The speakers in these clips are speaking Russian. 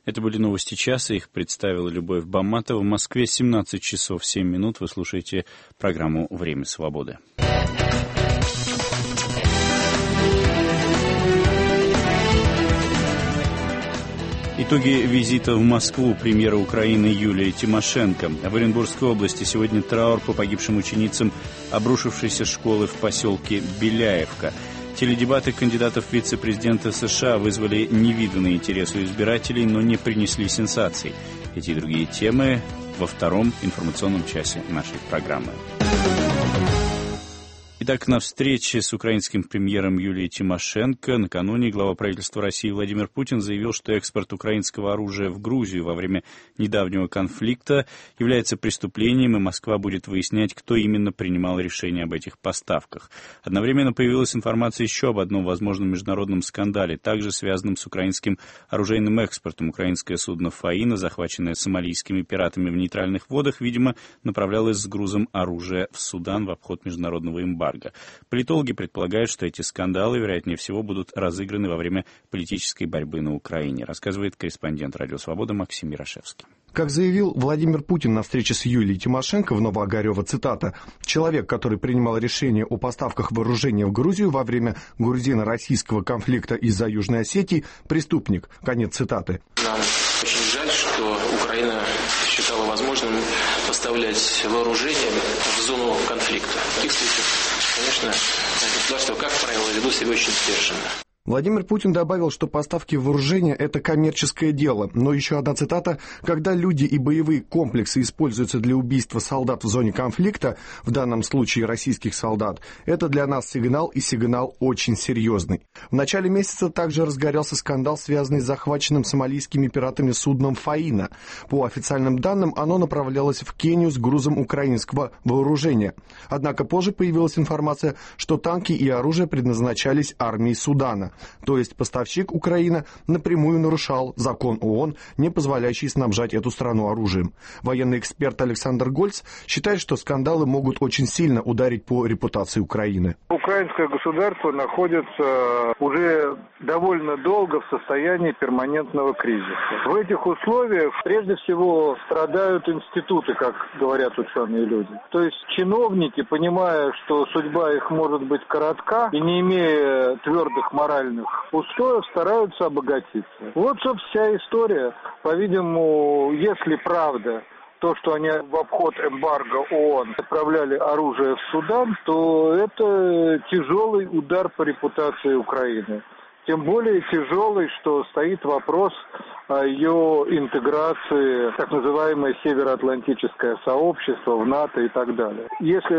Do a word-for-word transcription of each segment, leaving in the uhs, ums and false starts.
Это были новости часа, их представила Любовь Баматова. В Москве семнадцать часов семь минут. Вы слушаете программу «Время свободы». Итоги визита в Москву премьера Украины Юлии Тимошенко. В Оренбургской области сегодня траур по погибшим ученицам обрушившейся школы в поселке Беляевка. Теледебаты кандидатов в вице-президента США вызвали невиданный интерес у избирателей, но не принесли сенсаций. Эти и другие темы во втором информационном часе нашей программы. Итак, на встрече с украинским премьером Юлией Тимошенко накануне глава правительства России Владимир Путин заявил, что экспорт украинского оружия в Грузию во время недавнего конфликта является преступлением, и Москва будет выяснять, кто именно принимал решение об этих поставках. Одновременно появилась информация еще об одном возможном международном скандале, также связанном с украинским оружейным экспортом. Украинское судно «Фаина», захваченное сомалийскими пиратами в нейтральных водах, видимо, направлялось с грузом оружия в Судан в обход международного эмбарго. Политологи предполагают, что эти скандалы, вероятнее всего, будут разыграны во время политической борьбы на Украине, рассказывает корреспондент «Радио Свобода» Максим Ярошевский. Как заявил Владимир Путин на встрече с Юлией Тимошенко в Новоогарево, цитата, «Человек, который принимал решение о поставках вооружения в Грузию во время грузино-российского конфликта из-за Южной Осетии, преступник». Конец цитаты. Нам очень жаль, что Украина считала возможным поставлять вооружение в зону конфликта. В таких случаях, конечно, государства, как правило, ведут себя очень сдержанно. Владимир Путин добавил, что поставки вооружения – это коммерческое дело. Но еще одна цитата. «Когда люди и боевые комплексы используются для убийства солдат в зоне конфликта, в данном случае российских солдат, это для нас сигнал, и сигнал очень серьезный». В начале месяца также разгорелся скандал, связанный с захваченным сомалийскими пиратами судном «Фаина». По официальным данным, оно направлялось в Кению с грузом украинского вооружения. Однако позже появилась информация, что танки и оружие предназначались армии Судана. То есть поставщик Украина напрямую нарушал закон ООН, не позволяющий снабжать эту страну оружием. Военный эксперт Александр Гольц считает, что скандалы могут очень сильно ударить по репутации Украины. Украинское государство находится уже довольно долго в состоянии перманентного кризиса. В этих условиях прежде всего страдают институты, как говорят ученые люди. То есть чиновники, понимая, что судьба их может быть коротка и не имея твердых моральных устоев, стараются обогатиться. Вот, собственно, вся история. По-видимому, если правда то, что они в обход эмбарго ООН отправляли оружие в Судан, то это тяжелый удар по репутации Украины. Тем более тяжелый, что стоит вопрос о ее интеграции в так называемое североатлантическое сообщество, в НАТО и так далее. Если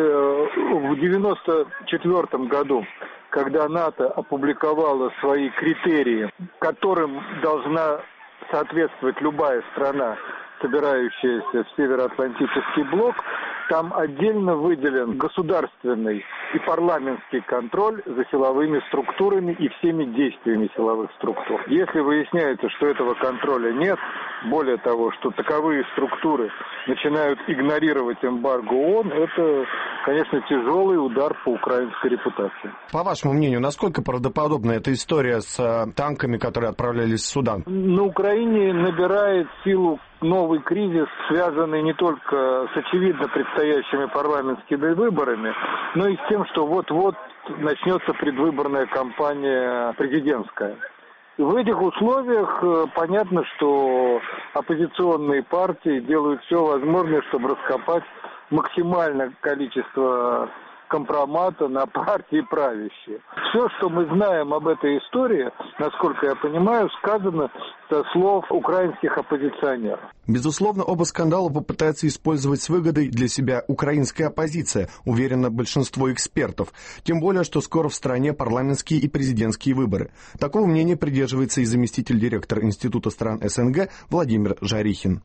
в девяносто четвёртом году, когда НАТО опубликовало свои критерии, которым должна соответствовать любая страна, собирающаяся в Североатлантический блок, там отдельно выделен государственный и парламентский контроль за силовыми структурами и всеми действиями силовых структур. Если выясняется, что этого контроля нет, более того, что таковые структуры начинают игнорировать эмбарго ООН, это, конечно, тяжелый удар по украинской репутации. По вашему мнению, насколько правдоподобна эта история с э, танками, которые отправлялись в Судан? На Украине набирает силу новый кризис, связанный не только с очевидно предстоящими парламентскими выборами, но и с тем, что вот-вот начнется предвыборная кампания президентская. И в этих условиях понятно, что оппозиционные партии делают все возможное, чтобы раскопать максимальное количество компромата на партии правящие. Все, что мы знаем об этой истории, насколько я понимаю, сказано со слов украинских оппозиционеров. Безусловно, оба скандала попытается использовать с выгодой для себя украинская оппозиция, уверено большинство экспертов. Тем более, что скоро в стране парламентские и президентские выборы. Такого мнения придерживается и заместитель директора Института стран СНГ Владимир Жарихин. Безусловно,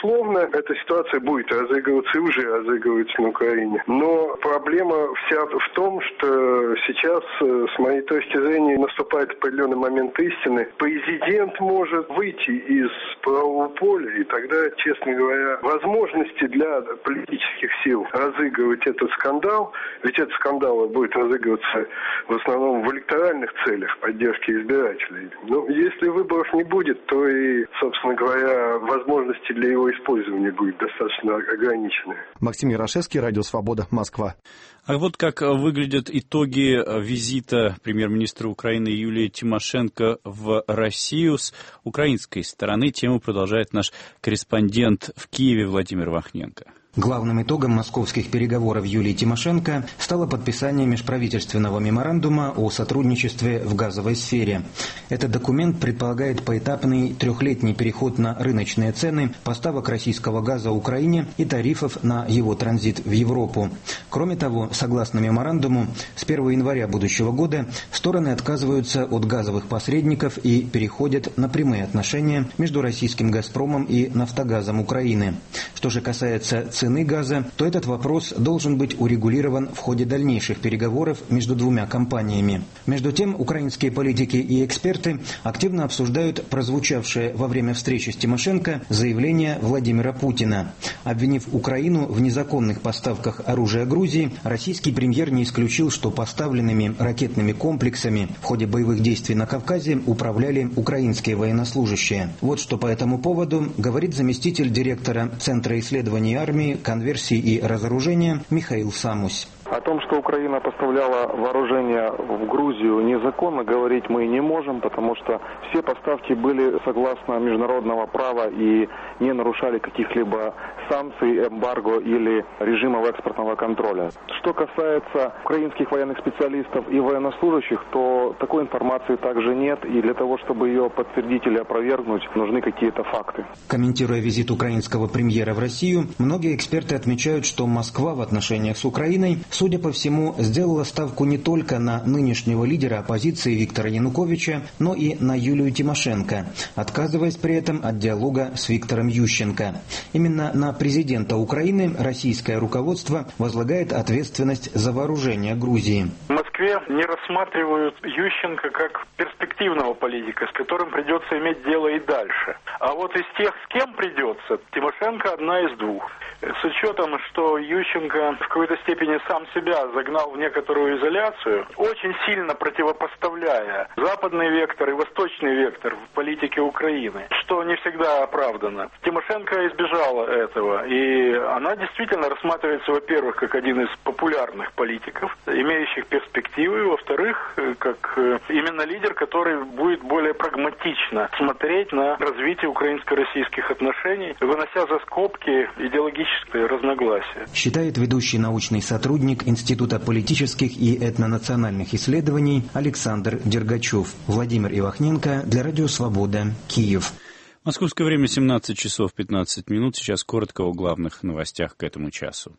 Безусловно, эта ситуация будет разыгрываться и уже разыгрывается на Украине. Но проблема вся в том, что сейчас, с моей точки зрения, наступает определенный момент истины. Президент может выйти из правового поля, и тогда, честно говоря, возможности для политических сил разыгрывать этот скандал, ведь этот скандал будет разыгрываться в основном в электоральных целях поддержки избирателей. Но если выборов не будет, то и, собственно говоря, возможности для его использования будут достаточно ограничены. Максим Ярошевский, Радио Свобода, Москва. А вот как выглядят итоги визита премьер-министра Украины Юлии Тимошенко в Россию с украинской стороны. Тему продолжает наш корреспондент в Киеве Владимир Вахненко. Главным итогом московских переговоров Юлии Тимошенко стало подписание межправительственного меморандума о сотрудничестве в газовой сфере. Этот документ предполагает поэтапный трехлетний переход на рыночные цены поставок российского газа Украине и тарифов на его транзит в Европу. Кроме того, согласно меморандуму, с первого января будущего года стороны отказываются от газовых посредников и переходят на прямые отношения между российским «Газпромом» и «Нафтогазом» Украины. Что же касается цены газа, то этот вопрос должен быть урегулирован в ходе дальнейших переговоров между двумя компаниями. Между тем, украинские политики и эксперты активно обсуждают прозвучавшее во время встречи с Тимошенко заявление Владимира Путина. Обвинив Украину в незаконных поставках оружия Грузии, российский премьер не исключил, что поставленными ракетными комплексами в ходе боевых действий на Кавказе управляли украинские военнослужащие. Вот что по этому поводу говорит заместитель директора Центра исследований армии, конверсии и разоружения Михаил Самусь. О том, что Украина поставляла вооружение в Грузию незаконно, говорить мы не можем, потому что все поставки были согласно международного права и не нарушали каких-либо санкций, эмбарго или режимов экспортного контроля. Что касается украинских военных специалистов и военнослужащих, то такой информации также нет, и для того, чтобы ее подтвердить или опровергнуть, нужны какие-то факты. Комментируя визит украинского премьера в Россию, многие эксперты отмечают, что Москва в отношениях с Украиной, судя по всему, сделала ставку не только на нынешнего лидера оппозиции Виктора Януковича, но и на Юлию Тимошенко, отказываясь при этом от диалога с Виктором Ющенко. Именно на президента Украины российское руководство возлагает ответственность за вооружение Грузии. В Москве не рассматривают Ющенко как перспективного политика, с которым придется иметь дело и дальше. А вот из тех, с кем придется, Тимошенко одна из двух. С учетом, что Ющенко в какой-то степени сам себя загнал в некоторую изоляцию, очень сильно противопоставляя западный вектор и восточный вектор в политике Украины, что не всегда оправдано. Тимошенко избежала этого, и она действительно рассматривается, во-первых, как один из популярных политиков, имеющих перспективы, во-вторых, как именно лидер, который будет более прагматично смотреть на развитие украинско-российских отношений, вынося за скобки идеологические разногласия. Считает ведущий научный сотрудник Института политических и этнонациональных исследований Александр Дергачев. Владимир Ивахненко для Радио Свобода, Киев. Московское время семнадцать часов пятнадцать минут. Сейчас коротко о главных новостях к этому часу.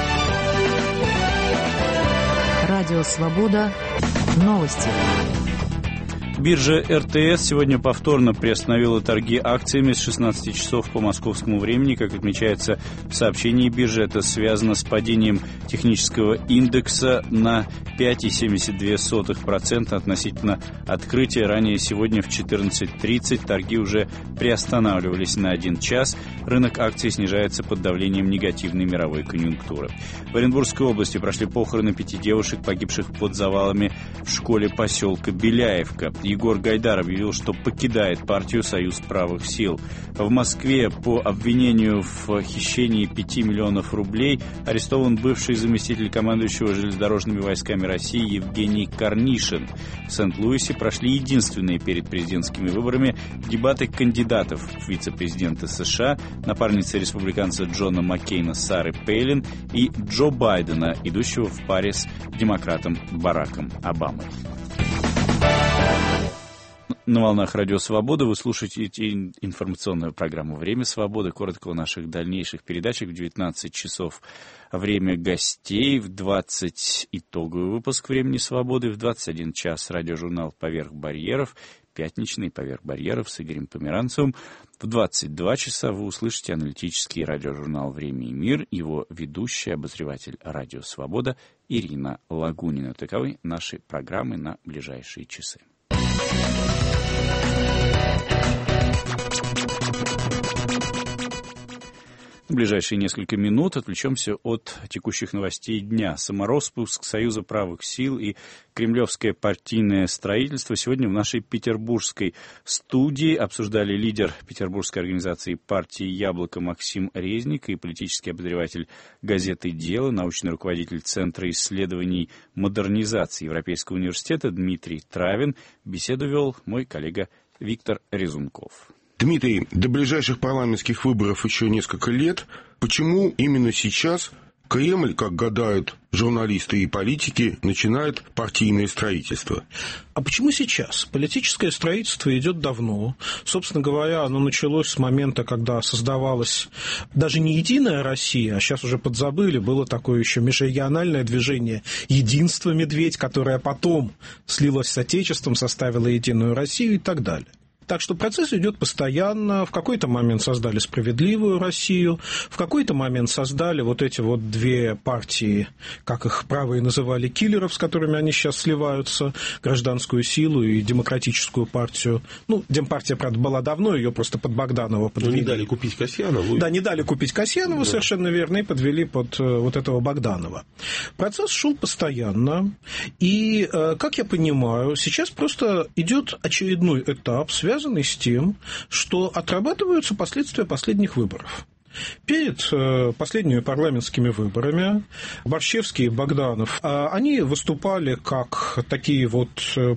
Радио Свобода. Новости. Биржа эр тэ эс сегодня повторно приостановила торги акциями с шестнадцати часов по московскому времени. Как отмечается в сообщении биржи, это связано с падением технического индекса на пять целых семьдесят две сотых процента относительно открытия. Ранее сегодня в четырнадцать тридцать торги уже приостанавливались на один час. Рынок акций снижается под давлением негативной мировой конъюнктуры. В Оренбургской области прошли похороны пяти девушек, погибших под завалами в школе поселка Беляевка. Егор Гайдар объявил, что покидает партию «Союз правых сил». В Москве по обвинению в хищении пяти миллионов рублей арестован бывший заместитель командующего железнодорожными войсками России Евгений Корнишин. В Сент-Луисе прошли единственные перед президентскими выборами дебаты кандидатов в вице-президенты США, напарницы республиканца Джона Маккейна Сары Пейлин и Джо Байдена, идущего в паре с демократом Бараком Обамой. На волнах Радио Свобода вы слушаете информационную программу «Время свободы». Коротко о наших дальнейших передачах. В девятнадцать часов время гостей, в двадцать итоговый выпуск «Времени свободы», в двадцать один час радиожурнал «Поверх барьеров». пятничный «Поверх барьеров» с Игорем Померанцевым. В двадцать два часа вы услышите аналитический радиожурнал «Время и мир», его ведущая, обозреватель «Радио Свобода» Ирина Лагунина. Таковы наши программы на ближайшие часы. В ближайшие несколько минут отвлечемся от текущих новостей дня. Самороспуск Союза правых сил и кремлевское партийное строительство сегодня в нашей петербургской студии обсуждали лидер петербургской организации партии «Яблоко» Максим Резник и политический обозреватель газеты «Дело», научный руководитель Центра исследований модернизации Европейского университета Дмитрий Травин. Беседу вел мой коллега Виктор Резунков. Дмитрий, до ближайших парламентских выборов еще несколько лет. Почему именно сейчас Кремль, как гадают журналисты и политики, начинает партийное строительство? А почему сейчас? Политическое строительство идет давно. Собственно говоря, оно началось с момента, когда создавалась даже не единая Россия, а сейчас уже подзабыли, было такое еще межрегиональное движение «Единство Медведь», которое потом слилось с Отечеством, составило единую Россию и так далее. Так что процесс идет постоянно. В какой-то момент создали «Справедливую Россию», в какой-то момент создали вот эти вот две партии, как их правые называли, киллеров, с которыми они сейчас сливаются, «Гражданскую силу» и «Демократическую партию». Ну, Демпартия, правда, была давно, ее просто под Богданова подвели. Ну, не дали купить Касьянову. Да, не дали купить Касьянову, да. Совершенно верно, и подвели под вот этого Богданова. Процесс шел постоянно, и, как я понимаю, сейчас просто идет очередной этап, связанный связанный с тем, что отрабатываются последствия последних выборов. Перед последними парламентскими выборами Борщевский и Богданов, они выступали как такие вот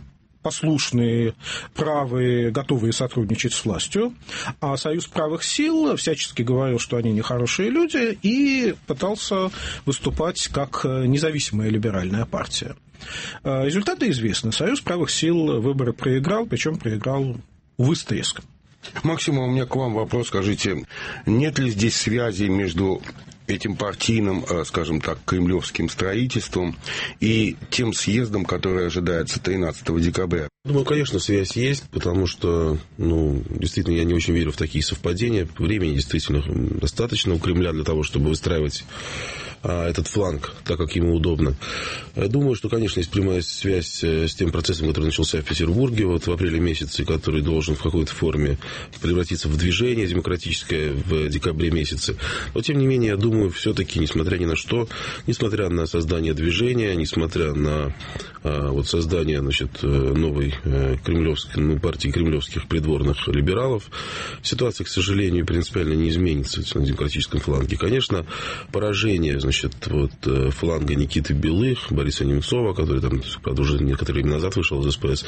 послушные, правые, готовые сотрудничать с властью, а Союз правых сил всячески говорил, что они нехорошие люди, и пытался выступать как независимая либеральная партия. Результаты известны. Союз правых сил выборы проиграл, причем проиграл увы, с треском. Максим, у меня к вам вопрос. Скажите, нет ли здесь связи между этим партийным, скажем так, кремлевским строительством и тем съездом, который ожидается тринадцатого декабря? Думаю, конечно, связь есть, потому что, ну, действительно, я не очень верю в такие совпадения. Времени действительно достаточно у Кремля для того, чтобы выстраивать этот фланг так, как ему удобно. Я думаю, что, конечно, есть прямая связь с тем процессом, который начался в Петербурге вот в апреле месяце, который должен в какой-то форме превратиться в движение демократическое в декабре месяце. Но, тем не менее, я думаю, все-таки, несмотря ни на что, несмотря на создание движения, несмотря на а, вот, создание, значит, новой э, кремлевской, ну, партии кремлевских придворных либералов, ситуация, к сожалению, принципиально не изменится на демократическом фланге. Конечно, поражение, значит, вот, фланга Никиты Белых, Бориса Немцова, который там, правда, уже некоторое время назад вышел из СПС,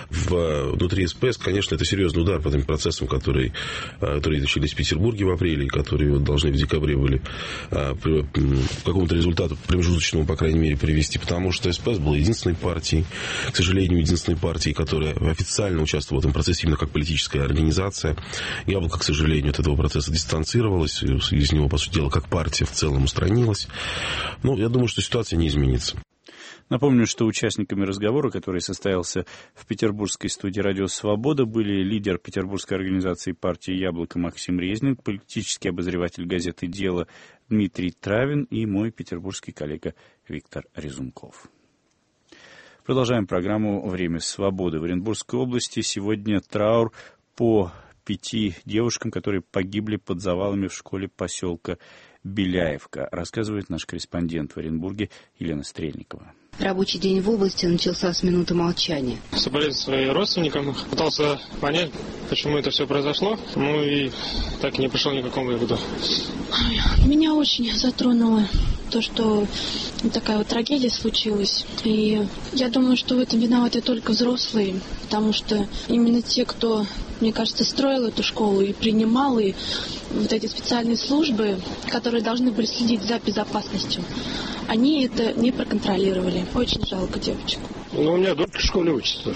в, внутри СПС, конечно, это серьезный удар по тем процессам, которые, которые начались в Петербурге в апреле, и которые вот, должны в декабре были а, при, к какому-то результату промежуточному, по крайней мере, привести, потому что СПС была единственной партией, к сожалению, единственной партией, которая официально участвовала в этом процессе именно как политическая организация. Яблоко, к сожалению, от этого процесса дистанцировалось, из него, по сути дела, как партия в целом устранилась. Ну, я думаю, что ситуация не изменится. Напомню, что участниками разговора, который состоялся в петербургской студии «Радио Свобода», были лидер петербургской организации партии «Яблоко» Максим Резник, политический обозреватель газеты «Дело» Дмитрий Травин и мой петербургский коллега Виктор Резунков. Продолжаем программу «Время свободы». В Оренбургской области сегодня траур по пяти девушкам, которые погибли под завалами в школе поселка Беляевка, рассказывает наш корреспондент в Оренбурге Елена Стрельникова. Рабочий день в области начался с минуты молчания. Соболезную своим родственникам, пытался понять, почему это все произошло, ну и так и не пришел ни к какому выводу. Меня очень затронуло то, что такая вот трагедия случилась. И я думаю, что в этом виноваты только взрослые, потому что именно те, кто, мне кажется, строил эту школу и принимал, и вот эти специальные службы, которые должны были следить за безопасностью, они это не проконтролировали. Очень жалко девочек. Ну, у меня дочка в школе учится тоже.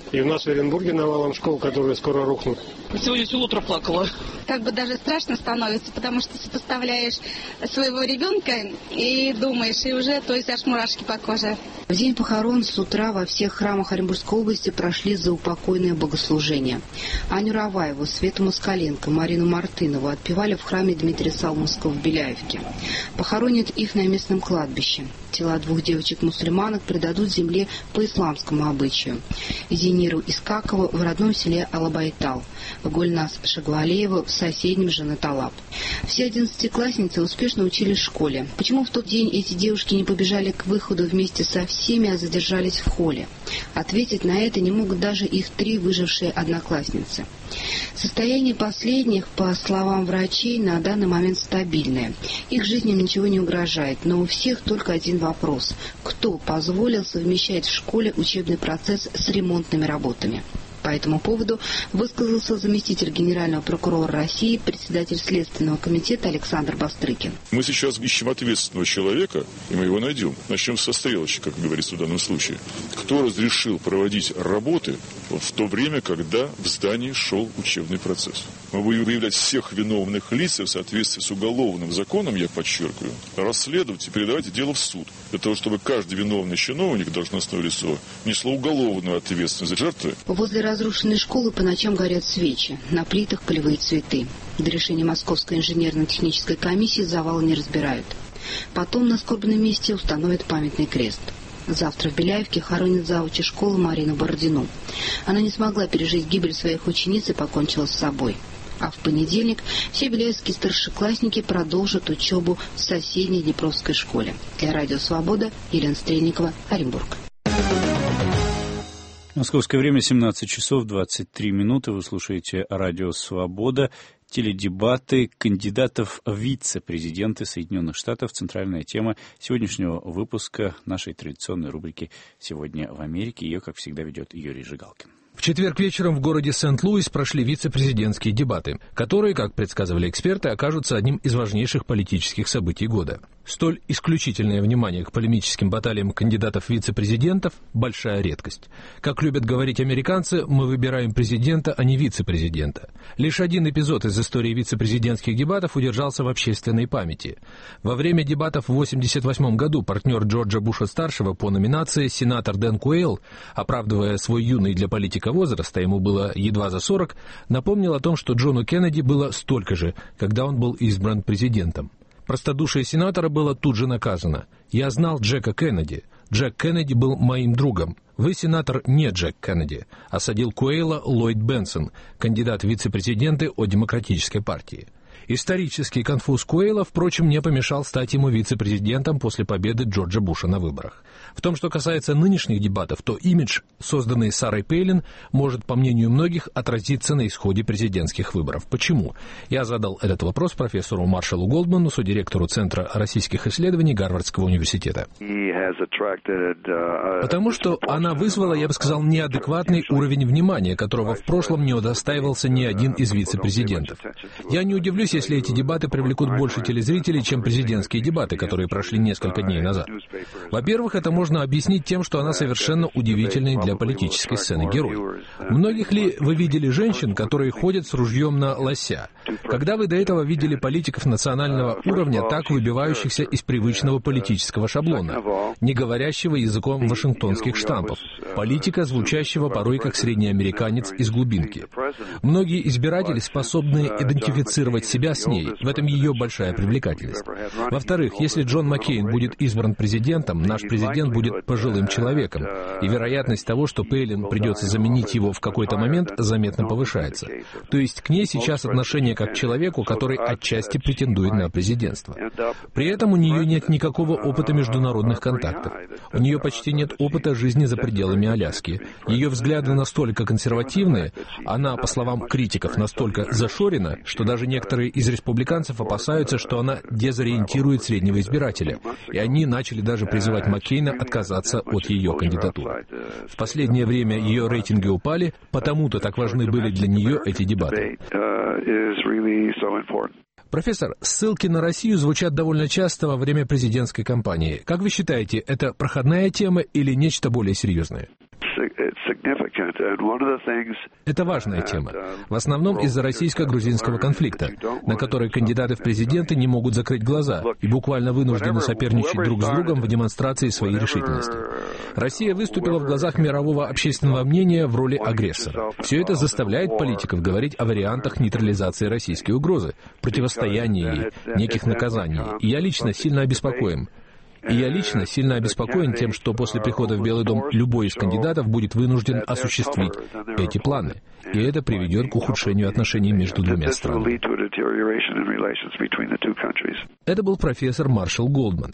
И у нас в Оренбурге навалом школ, которые скоро рухнут. Сегодня все утро плакала. Как бы даже страшно становится, потому что сопоставляешь своего ребенка и думаешь, и уже, то есть аж мурашки по коже. В день похорон с утра во всех храмах Оренбургской области прошли заупокойные богослужения. Аню Раваеву, Свету Москаленко, Марину Мартынову отпевали в храме Дмитрия Солунского в Беляевке. Похоронят их на местном кладбище. Тела двух девочек-мусульманок предадут земле по исламскому обычаю. Зиниру Искакову в родном селе Алабайтал, Гульнас Шаглалееву в соседнем Жанаталап. Все одиннадцатиклассницы успешно учились в школе. Почему в тот день эти девушки не побежали к выходу вместе со всеми, а задержались в холле? Ответить на это не могут даже их три выжившие одноклассницы. Состояние последних, по словам врачей, на данный момент стабильное. Их жизням ничего не угрожает, но у всех только один вопрос. Кто позволил совмещать в школе учебный процесс с ремонтными работами? По этому поводу высказался заместитель генерального прокурора России, председатель Следственного комитета Александр Бастрыкин. Мы сейчас ищем ответственного человека, и мы его найдем. Начнем со стрелочки, как говорится в данном случае. Кто разрешил проводить работы в то время, когда в здании шел учебный процесс? Мы будем выявлять всех виновных лиц в соответствии с уголовным законом, я подчеркиваю, расследовать и передавать дело в суд. Для того, чтобы каждый виновный чиновник, должностное лицо, несло уголовную ответственность за жертвы. Возле разрушенной школы по ночам горят свечи, на плитах полевые цветы. До решения Московской инженерно-технической комиссии завал не разбирают. Потом на скорбном месте установят памятный крест. Завтра в Беляевке хоронят завуча школы Марину Бородину. Она не смогла пережить гибель своих учениц и покончила с собой. А в понедельник все беляевские старшеклассники продолжат учебу в соседней Днепровской школе. Для Радио Свобода Елена Стрельникова, Оренбург. Московское время семнадцать часов двадцать три минуты. Вы слушаете Радио Свобода. Теледебаты кандидатов в вице-президенты Соединенных Штатов. Центральная тема сегодняшнего выпуска нашей традиционной рубрики «Сегодня в Америке». Ее, как всегда, ведет Юрий Жигалкин. В четверг вечером в городе Сент-Луис прошли вице-президентские дебаты, которые, как предсказывали эксперты, окажутся одним из важнейших политических событий года. Столь исключительное внимание к полемическим баталиям кандидатов вице-президентов – большая редкость. Как любят говорить американцы, мы выбираем президента, а не вице-президента. Лишь один эпизод из истории вице-президентских дебатов удержался в общественной памяти. Во время дебатов в восемьдесят восьмом году партнер Джорджа Буша-старшего по номинации, сенатор Дэн Куэйл, оправдывая свой юный для политика возраст, а ему было едва за сорок, напомнил о том, что Джону Кеннеди было столько же, когда он был избран президентом. Простодушие сенатора было тут же наказано. «Я знал Джека Кеннеди. Джек Кеннеди был моим другом. Вы, сенатор, не Джек Кеннеди», — осадил Куэйла Ллойд Бенсон, кандидат в вице-президенты от Демократической партии. Исторический конфуз Куэйла, впрочем, не помешал стать ему вице-президентом после победы Джорджа Буша на выборах. В том, что касается нынешних дебатов, то имидж, созданный Сарой Пейлин, может, по мнению многих, отразиться на исходе президентских выборов. Почему? Я задал этот вопрос профессору Маршалу Голдману, содиректору Центра российских исследований Гарвардского университета. Потому что она вызвала, я бы сказал, неадекватный уровень внимания, которого в прошлом не удостаивался ни один из вице-президентов. Я не удивлюсь, если эти дебаты привлекут больше телезрителей, чем президентские дебаты, которые прошли несколько дней назад. Во-первых, это можно объяснить тем, что она совершенно удивительный для политической сцены герой. Многих ли вы видели женщин, которые ходят с ружьем на лося? Когда вы до этого видели политиков национального уровня, так выбивающихся из привычного политического шаблона, не говорящего языком вашингтонских штампов, политика, звучащего порой как средний американец из глубинки? Многие избиратели способны идентифицировать себя с ней, в этом ее большая привлекательность. Во-вторых, если Джон Маккейн будет избран президентом, наш президент будет пожилым человеком, и вероятность того, что Пейлин придется заменить его в какой-то момент, заметно повышается. То есть к ней сейчас отношение как к человеку, который отчасти претендует на президентство. При этом у нее нет никакого опыта международных контактов. У нее почти нет опыта жизни за пределами Аляски. Ее взгляды настолько консервативные, она, по словам критиков, настолько зашорена, что даже некоторые из республиканцев опасаются, что она дезориентирует среднего избирателя, и они начали даже призывать Маккейна отказаться от ее кандидатуры. В последнее время ее рейтинги упали, потому-то так важны были для нее эти дебаты. Профессор, ссылки на Россию звучат довольно часто во время президентской кампании. Как вы считаете, это проходная тема или нечто более серьезное? Это важная тема. В основном из-за российско-грузинского конфликта, на который кандидаты в президенты не могут закрыть глаза и буквально вынуждены соперничать друг с другом в демонстрации своей решительности. Россия выступила в глазах мирового общественного мнения в роли агрессора. Все это заставляет политиков говорить о вариантах нейтрализации российской угрозы, противостояния ей, неких наказаний. И я лично сильно обеспокоен. И я лично сильно обеспокоен тем, что после прихода в Белый дом любой из кандидатов будет вынужден осуществить эти планы. И это приведет к ухудшению отношений между двумя странами. Это был профессор Маршалл Голдман.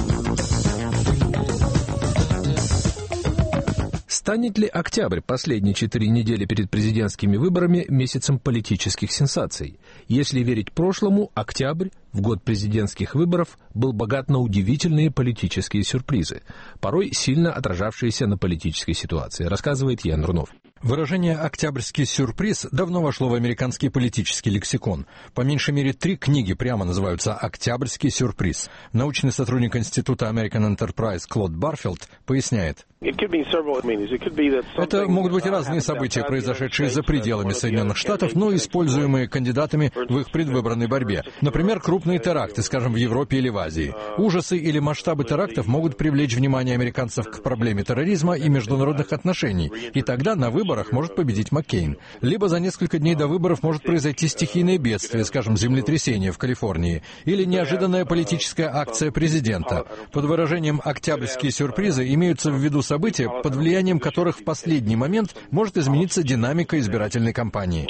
Станет ли октябрь, последние четыре недели перед президентскими выборами, месяцем политических сенсаций? Если верить прошлому, октябрь, в год президентских выборов, был богат на удивительные политические сюрпризы, порой сильно отражавшиеся на политической ситуации, рассказывает Ян Рунов. Выражение «октябрьский сюрприз» давно вошло в американский политический лексикон. По меньшей мере три книги прямо называются «Октябрьский сюрприз». Научный сотрудник Института American Enterprise Клод Барфилд поясняет. Это могут быть разные события, произошедшие за пределами Соединенных Штатов, но используемые кандидатами в их предвыборной борьбе. Например, крупные теракты, скажем, в Европе или в Азии. Ужасы или масштабы терактов могут привлечь внимание американцев к проблеме терроризма и международных отношений, и тогда на выборах может победить Маккейн. Либо за несколько дней до выборов может произойти стихийное бедствие, скажем, землетрясение в Калифорнии, или неожиданная политическая акция президента. Под выражением «октябрьские сюрпризы» имеются в виду события, под влиянием которых в последний момент может измениться динамика избирательной кампании.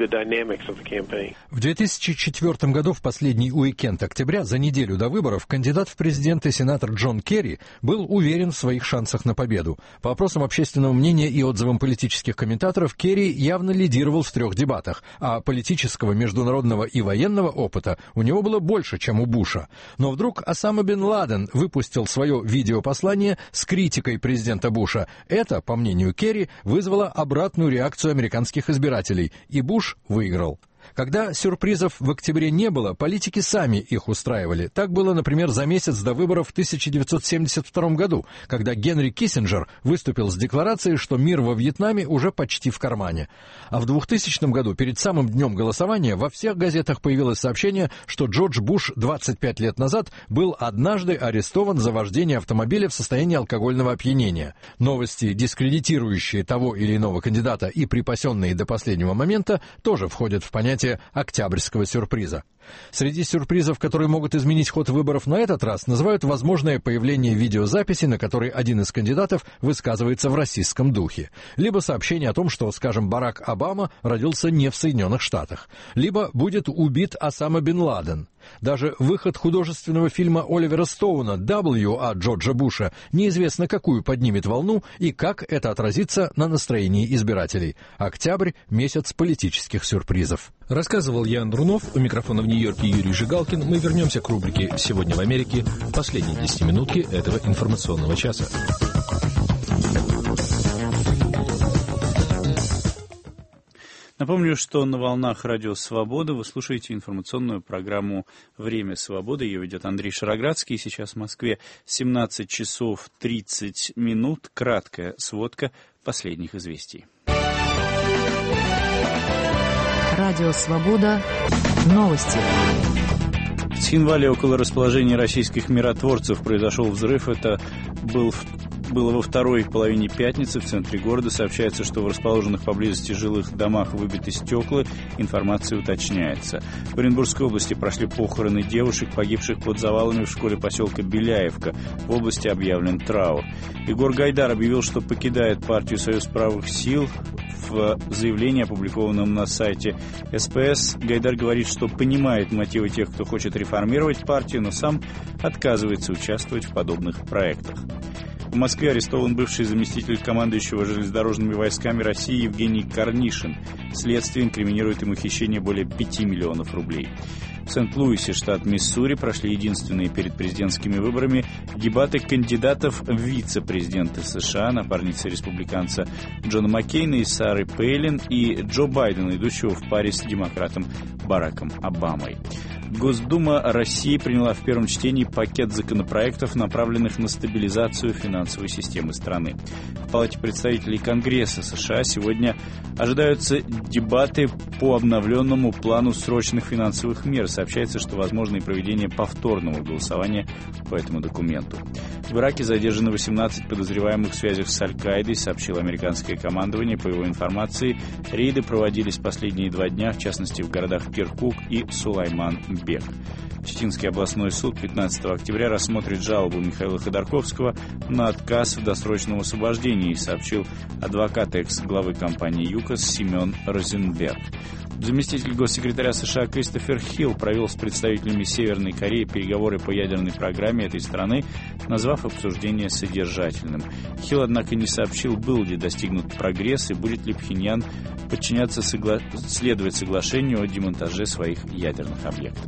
В две тысячи четвёртом году, в последний уикенд октября, за неделю до выборов, кандидат в президенты сенатор Джон Керри был уверен в своих шансах на победу. По опросам общественного мнения и отзывам политических комментаторов, Керри явно лидировал в трех дебатах, а политического, международного и военного опыта у него было больше, чем у Буша. Но вдруг Осама бен Ладен выпустил свое видеопослание с критикой президента Буша. Это, по мнению Керри, вызвало обратную реакцию американских избирателей, и Буш выиграл. Когда сюрпризов в октябре не было, политики сами их устраивали. Так было, например, за месяц до выборов в тысяча девятьсот семьдесят втором году, когда Генри Киссинджер выступил с декларацией, что мир во Вьетнаме уже почти в кармане. А в двухтысячном году, перед самым днем голосования, во всех газетах появилось сообщение, что Джордж Буш двадцать пять лет назад был однажды арестован за вождение автомобиля в состоянии алкогольного опьянения. Новости, дискредитирующие того или иного кандидата и припасенные до последнего момента, тоже входят в понятие октябрьского сюрприза. Среди сюрпризов, которые могут изменить ход выборов на этот раз, называют возможное появление видеозаписи, на которой один из кандидатов высказывается в расистском духе. Либо сообщение о том, что, скажем, Барак Обама родился не в Соединенных Штатах. Либо будет убит Осама бен Ладен. Даже выход художественного фильма Оливера Стоуна «дабл ю» от Джорджа Буша неизвестно, какую поднимет волну и как это отразится на настроении избирателей. Октябрь – месяц политических сюрпризов. Рассказывал Ян Рунов, у микрофона в Нью-Йорке Юрий Жигалкин. Мы вернемся к рубрике «Сегодня в Америке», последние десятиминутки этого информационного часа. Напомню, что на волнах Радио Свобода вы слушаете информационную программу «Время свободы». Ее ведет Андрей Шароградский. Сейчас в Москве семнадцать часов тридцать минут. Краткая сводка последних известий. Радио Свобода. Новости. В Цхинвале около расположения российских миротворцев произошел взрыв. Это был было во второй половине пятницы в центре города. Сообщается, что в расположенных поблизости жилых домах выбиты стекла. Информация уточняется. В Оренбургской области прошли похороны девушек, погибших под завалами в школе поселка Беляевка. В области объявлен траур. Егор Гайдар объявил, что покидает партию «Союз правых сил». В заявлении, опубликованном на сайте эс пэ эс, Гайдар говорит, что понимает мотивы тех, кто хочет реформировать партию, но сам отказывается участвовать в подобных проектах. В Москве арестован бывший заместитель командующего железнодорожными войсками России Евгений Корнишин. Следствие инкриминирует ему хищение более пяти миллионов рублей. В Сент-Луисе, штат Миссури, прошли единственные перед президентскими выборами дебаты кандидатов в вице-президенты США, напарницы республиканца Джона Маккейна и Сары Пейлин, и Джо Байдена, идущего в паре с демократом Бараком Обамой. Госдума России приняла в первом чтении пакет законопроектов, направленных на стабилизацию финансового финансовой системы страны. В Палате представителей Конгресса США сегодня ожидаются дебаты по обновленному плану срочных финансовых мер. Сообщается, что возможно и проведение повторного голосования по этому документу. В Ираке задержано восемнадцать подозреваемых в связях с Аль-Каидой, сообщило американское командование. По его информации, рейды проводились последние два дня, в частности в городах Киркук и Сулайман-Бек. Читинский областной суд пятнадцатого октября рассмотрит жалобу Михаила Ходорковского на отказ в досрочном освобождении, сообщил адвокат экс-главы компании ЮКОС Семен Розенберг. Заместитель госсекретаря США Кристофер Хилл провел с представителями Северной Кореи переговоры по ядерной программе этой страны, назвав обсуждение содержательным. Хилл, однако, не сообщил, был ли достигнут прогресс и будет ли Пхеньян подчиняться согла... следовать соглашению о демонтаже своих ядерных объектов.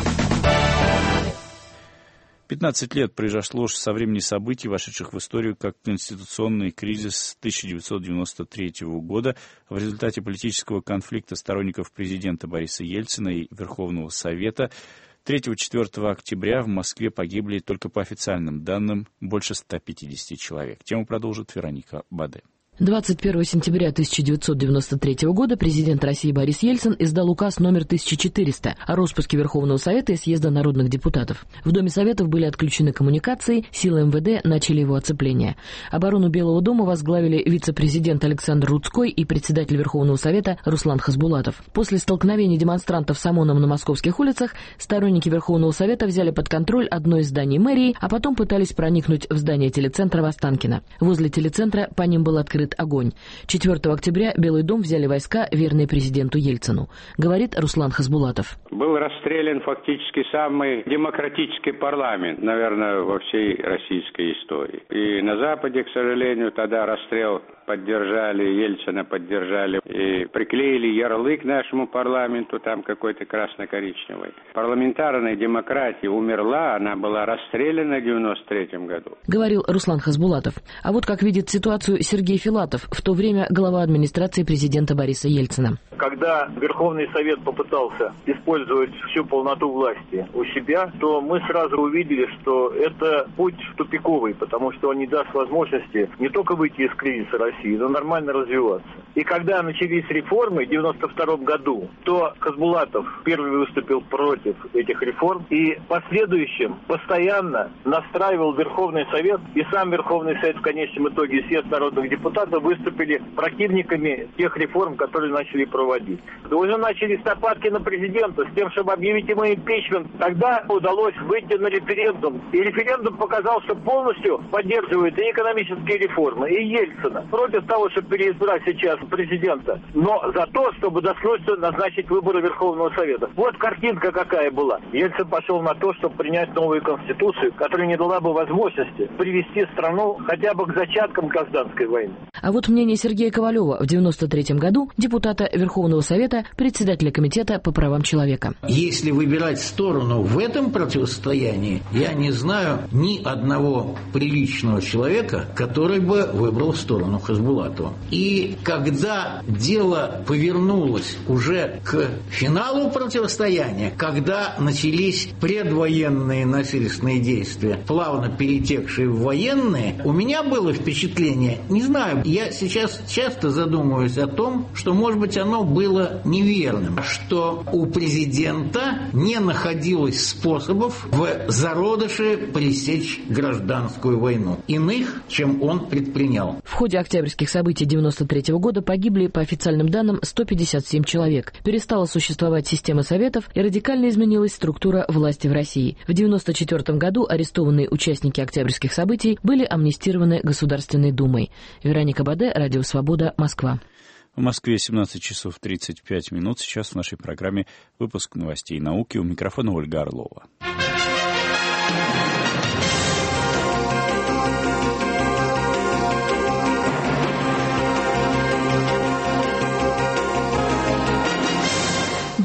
пятнадцать лет произошло со времени событий, вошедших в историю как конституционный кризис тысяча девятьсот девяносто третьего года. В результате политического конфликта сторонников президента Бориса Ельцина и Верховного Совета третьего-четвёртого октября в Москве погибли, только по официальным данным, больше ста пятидесяти человек. Тему продолжит Вероника Баде. двадцать первого сентября тысяча девятьсот девяносто третьего года президент России Борис Ельцин издал указ номер тысяча четыреста о распуске Верховного Совета и съезда народных депутатов. В Доме Советов были отключены коммуникации, силы эм вэ дэ начали его оцепление. Оборону Белого дома возглавили вице-президент Александр Рудской и председатель Верховного Совета Руслан Хасбулатов. После столкновений демонстрантов с ОМОНом на московских улицах сторонники Верховного Совета взяли под контроль одно из зданий мэрии, а потом пытались проникнуть в здание телецентра в Останкино. Возле телецентра по ним был открыт огонь. четвёртого октября Белый дом взяли войска, верные президенту Ельцину. Говорит Руслан Хасбулатов. Был расстрелян фактически самый демократический парламент, наверное, во всей российской истории. И на Западе, к сожалению, тогда расстрел поддержали, Ельцина поддержали и приклеили ярлык нашему парламенту, там какой-то красно-коричневый. Парламентарная демократия умерла, она была расстреляна в девяносто третьем году. Говорил Руслан Хасбулатов. А вот как видит ситуацию Сергей Филатов, в то время глава администрации президента Бориса Ельцина. Когда Верховный Совет попытался использовать всю полноту власти у себя, то мы сразу увидели, что это путь тупиковый, потому что он не даст возможности не только выйти из кризиса России, но нормально развиваться. И когда начались реформы в девяносто втором году, то Хасбулатов первый выступил против этих реформ и в последующем постоянно настраивал Верховный Совет, и сам Верховный Совет в конечном итоге съезд народных депутатов выступили противниками тех реформ, которые начали проводить. Уже начались нападки на президента с тем, чтобы объявить ему импичмент. Тогда удалось выйти на референдум. И референдум показал, что полностью поддерживает и экономические реформы, и Ельцина. Против того, чтобы переизбрать сейчас президента, но за то, чтобы досрочно назначить выборы Верховного Совета. Вот картинка какая была. Ельцин пошел на то, чтобы принять новую конституцию, которая не дала бы возможности привести страну хотя бы к зачаткам гражданской войны. А вот мнение Сергея Ковалева, в девяносто третьем году депутата Верховного Совета, председателя комитета по правам человека. Если выбирать сторону в этом противостоянии, я не знаю ни одного приличного человека, который бы выбрал сторону Хасбулатова. И когда дело повернулось уже к финалу противостояния, когда начались предвоенные насильственные действия, плавно перетекшие в военные, у меня было впечатление, не знаю, я сейчас часто задумываюсь о том, что, может быть, оно было неверным, что у президента не находилось способов в зародыше пресечь гражданскую войну, иных, чем он предпринял. В ходе октябрьских событий девяносто третьего года погибли, по официальным данным, сто пятьдесят семь человек. Перестала существовать система советов и радикально изменилась структура власти в России. В девяносто четвёртом году арестованные участники октябрьских событий были амнистированы Государственной Думой. Вероника Баде, Радио Свобода, Москва. В Москве семнадцать часов тридцать пять минут. Сейчас в нашей программе выпуск новостей и науки. У микрофона Ольга Орлова.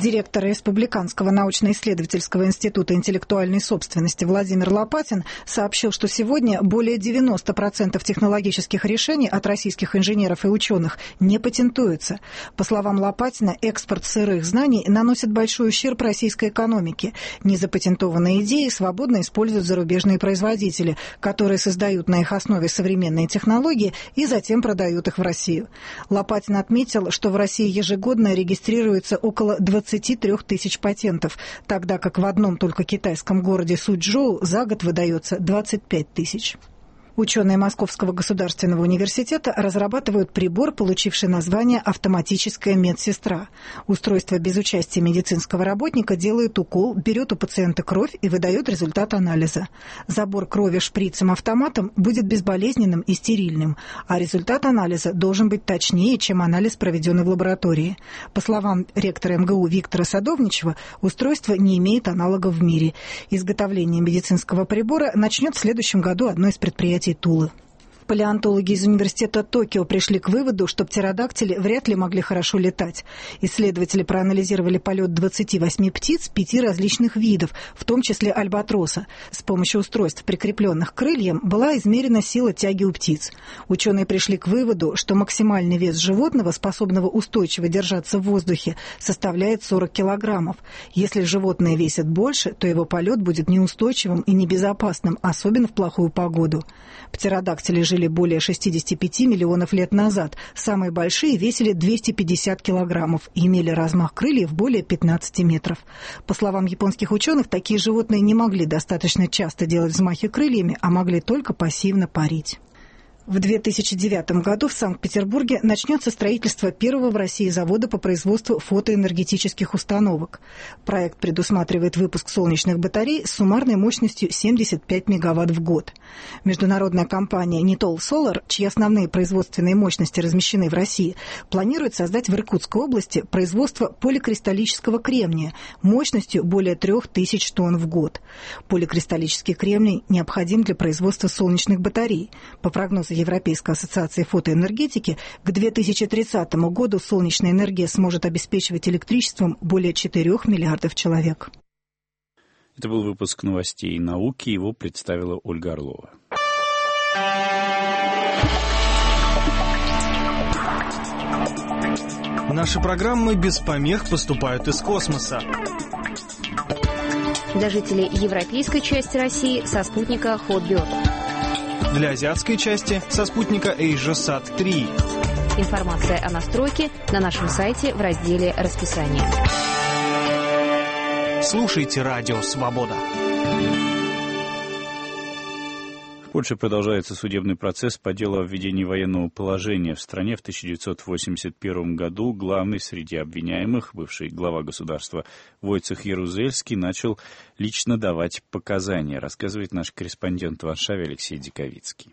Директор Республиканского научно-исследовательского института интеллектуальной собственности Владимир Лопатин сообщил, что сегодня более девяносто процентов технологических решений от российских инженеров и ученых не патентуются. По словам Лопатина, экспорт сырых знаний наносит большой ущерб российской экономике. Незапатентованные идеи свободно используют зарубежные производители, которые создают на их основе современные технологии и затем продают их в Россию. Лопатин отметил, что в России ежегодно регистрируется около двадцати трёх тысяч патентов, тогда как в одном только китайском городе Суйчжоу за год выдается двадцать пять тысяч. Ученые Московского государственного университета разрабатывают прибор, получивший название «автоматическая медсестра». Устройство без участия медицинского работника делает укол, берет у пациента кровь и выдает результат анализа. Забор крови шприцем-автоматом будет безболезненным и стерильным, а результат анализа должен быть точнее, чем анализ, проведенный в лаборатории. По словам ректора эм гэ у Виктора Садовничева, устройство не имеет аналогов в мире. Изготовление медицинского прибора начнет в следующем году одно из предприятий Тулы. Палеонтологи из университета Токио пришли к выводу, что птеродактили вряд ли могли хорошо летать. Исследователи проанализировали полет двадцати восьми птиц пяти различных видов, в том числе альбатроса. С помощью устройств, прикрепленных к крыльям, была измерена сила тяги у птиц. Ученые пришли к выводу, что максимальный вес животного, способного устойчиво держаться в воздухе, составляет сорок килограммов. Если животное весит больше, то его полет будет неустойчивым и небезопасным, особенно в плохую погоду. Птеродактили жили более шестидесяти пяти миллионов лет назад. Самые большие весили двести пятьдесят килограммов и имели размах крыльев более пятнадцати метров. По словам японских ученых, такие животные не могли достаточно часто делать взмахи крыльями, а могли только пассивно парить. В две тысячи девятом году в Санкт-Петербурге начнется строительство первого в России завода по производству фотоэнергетических установок. Проект предусматривает выпуск солнечных батарей с суммарной мощностью семьдесят пять мегаватт в год. Международная компания Nitol Solar, чьи основные производственные мощности размещены в России, планирует создать в Иркутской области производство поликристаллического кремния мощностью более трех тысяч тонн в год. Поликристаллический кремний необходим для производства солнечных батарей. По прогнозу Европейской ассоциации фотоэнергетики, к две тысячи тридцатому году солнечная энергия сможет обеспечивать электричеством более четырёх миллиардов человек. Это был выпуск новостей и науки. Его представила Ольга Орлова. Наши программы без помех поступают из космоса. Для жителей европейской части России со спутника Hotbird. Для азиатской части со спутника AsiaSat три. Информация о настройке на нашем сайте в разделе «Расписание». Слушайте радио «Свобода». В Польше продолжается судебный процесс по делу о введении военного положения в стране в тысяча девятьсот восемьдесят первом году. Главный среди обвиняемых, бывший глава государства Войцех Ярузельский, начал лично давать показания, рассказывает наш корреспондент в Варшаве Алексей Диковицкий.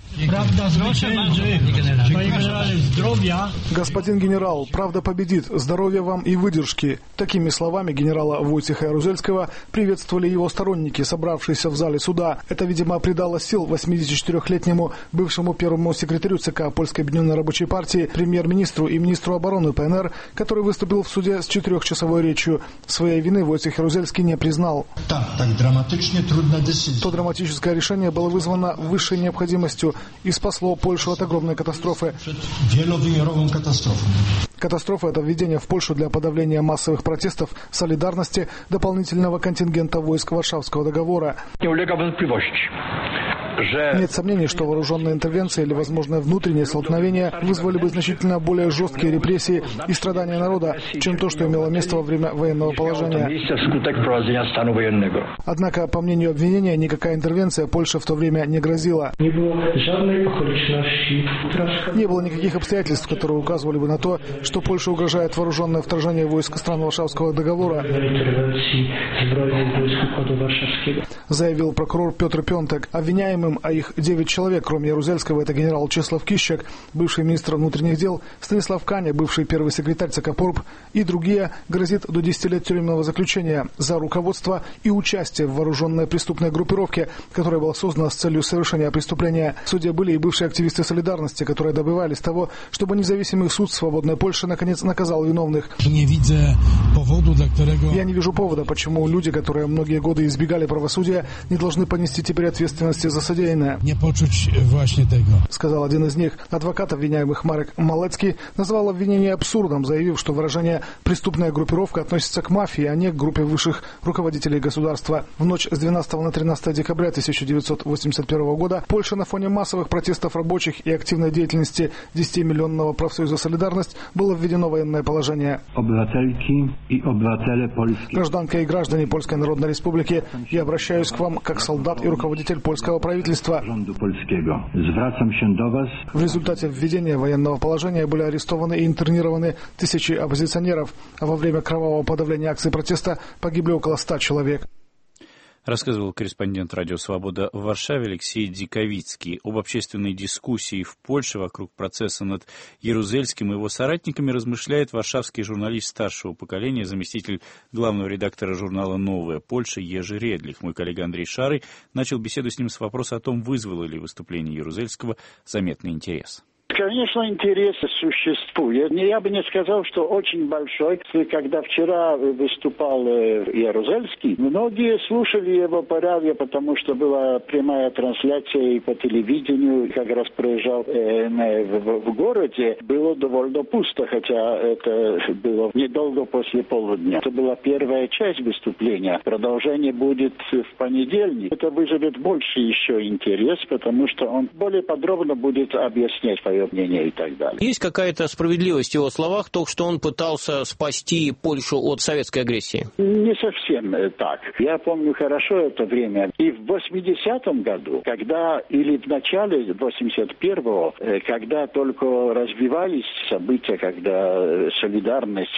Господин генерал, правда победит, здоровья вам и выдержки. Такими словами генерала Войцеха Ярузельского приветствовали его сторонники, собравшиеся в зале суда. Это, видимо, придало сил восьмидесятичетырёхлетнему бывшему первому секретарю ЦК Польской объединенной рабочей партии, премьер-министру и министру обороны пэ эн эр, который выступил в суде с четырехчасовой речью. Своей вины Войцех Ярузельский не признал. То драматическое решение было вызвано высшей необходимостью и спасло Польшу от огромной катастрофы. Катастрофа – это введение в Польшу для подавления массовых протестов, солидарности, дополнительного контингента войск Варшавского договора. Нет сомнений, что вооруженная интервенция или возможное внутреннее столкновение вызвали бы значительно более жесткие репрессии и страдания народа, чем то, что имело место во время военного положения. Однако, по мнению обвинения, никакая интервенция Польше в то время не грозила. Не было никаких обстоятельств, которые указывали бы на то, что Польше угрожает вооруженное вторжение войск стран Варшавского договора, заявил прокурор Петр Пионтек. Обвиняемые обвиняемым, а их девять человек, кроме Ярузельского, это генерал Чеслав Кищак, бывший министр внутренних дел, Станислав Каня, бывший первый секретарь ЦК ПОРБ и другие, грозит до десяти лет тюремного заключения за руководство и участие в вооруженной преступной группировке, которая была создана с целью совершения преступления. В суде были и бывшие активисты «Солидарности», которые добивались того, чтобы независимый суд свободной Польши наконец наказал виновных. Не видя поводу, для которого... Я не вижу повода, почему люди, которые многие годы избегали правосудия, не должны понести теперь ответственности за содеянное. Не почуть właśnie tego. Сказал один из них. Адвокат обвиняемых Марек Малецкий назвал обвинение абсурдом, заявив, что выражение «преступная группировка» относится к мафии, а не к группе высших руководителей государства. В ночь с двенадцатого на тринадцатое декабря тысяча девятьсот восемьдесят первого года Польша на фоне массовых протестов рабочих и активной деятельности десятимиллионного профсоюза «Солидарность» было введено военное положение. И Гражданка и граждане Польской Народной Республики, я обращаюсь к вам как солдат и руководитель польского правительства. В результате введения военного положения были арестованы и интернированы тысячи оппозиционеров, а во время кровавого подавления акций протеста погибли около ста человек. Рассказывал корреспондент «Радио Свобода» в Варшаве Алексей Диковицкий. Об общественной дискуссии в Польше вокруг процесса над Ярузельским и его соратниками размышляет варшавский журналист старшего поколения, заместитель главного редактора журнала «Новая Польша» Ежи Редлих. Мой коллега Андрей Шарый начал беседу с ним с вопроса о том, вызвало ли выступление Ярузельского заметный интерес. Конечно, интерес существует. Я бы не сказал, что очень большой. Когда вчера выступал Ярузельский, многие слушали его по радио, потому что была прямая трансляция и по телевидению. Как раз проезжал в городе, было довольно пусто, хотя это было недолго после полудня. Это была первая часть выступления. Продолжение будет в понедельник. Это вызовет больше еще интерес, потому что он более подробно будет объяснять свое мнение и так далее. Есть какая-то справедливость в его словах, то, что он пытался спасти Польшу от советской агрессии? Не совсем так. Я помню хорошо это время. И в восьмидесятом году, когда, или в начале восемьдесят первого, когда только развивались события, когда солидарность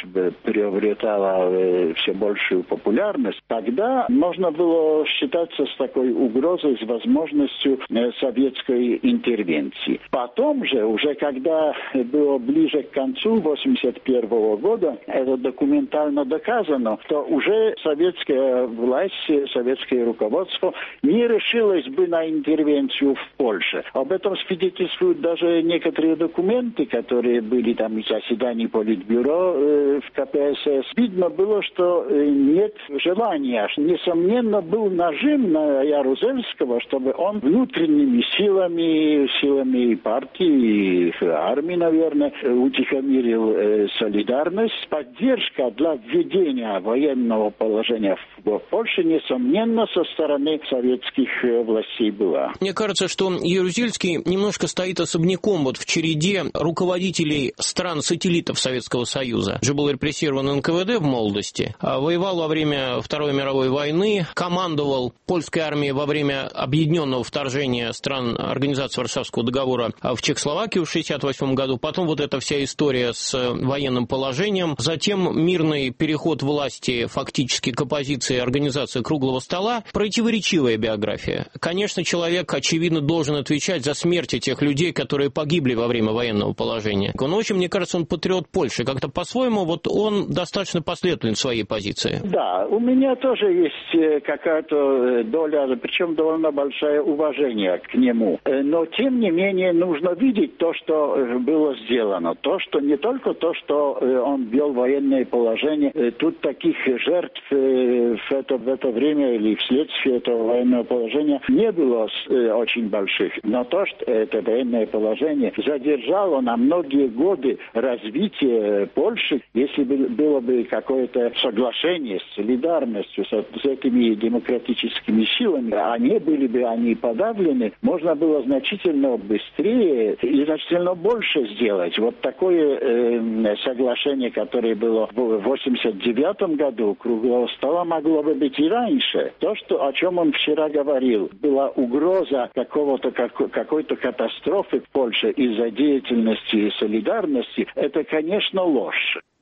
приобретала все большую популярность, тогда можно было считаться с такой угрозой, с возможностью советской интервенции. Потом же, уже когда было ближе к концу восемьдесят первого года, это документально доказано, что уже советская власть, советское руководство не решилось бы на интервенцию в Польше. Об этом свидетельствуют даже некоторые документы, которые были там из заседаний Политбюро э, в ка пэ эс эс. Видно было, что э, нет желания. Несомненно, был нажим на Ярузельского, чтобы он внутренними силами, силами партии, армии, наверное, утихомирил э, солидарность. Поддержка для введения военного положения в Польше, несомненно, со стороны советских э, властей была. Мне кажется, что Ярузельский немножко стоит особняком вот в череде руководителей стран-сателлитов Советского Союза. Уже был репрессирован эн ка вэ дэ в молодости, воевал во время Второй мировой войны, командовал польской армией во время объединенного вторжения стран Организации Варшавского договора в Чехословакию в шестьдесят восьмом году. Потом вот эта вся история с военным положением. Затем мирный переход власти фактически к оппозиции, организации круглого стола. Противоречивая биография. Конечно, человек, очевидно, должен отвечать за смерти тех людей, которые погибли во время военного положения. Но очень, мне кажется, он патриот Польши. Как-то по-своему вот он достаточно последователен в своей позиции. Да, у меня тоже есть какая-то доля, причем довольно большое уважение к нему. Но, тем не менее, нужно видеть то, что было сделано. То, что не только то, что он ввел военное положение. Тут таких жертв в это, в это время или вследствие этого военного положения не было очень больших. Но то, что это военное положение задержало на многие годы развитие Польши, если бы было бы какое-то соглашение с солидарностью, с, с этими демократическими силами, а не были бы они подавлены, можно было значительно быстрее и значительно больше сделать. Вот такое э, соглашение, которое было в восемьдесят девятом году, круглого стола, могло бы быть и раньше. То, что, о чем он вчера говорил, была угроза какого-то, как, какой-то катастрофы в Польше из-за деятельности и солидарности, это, конечно, ложь.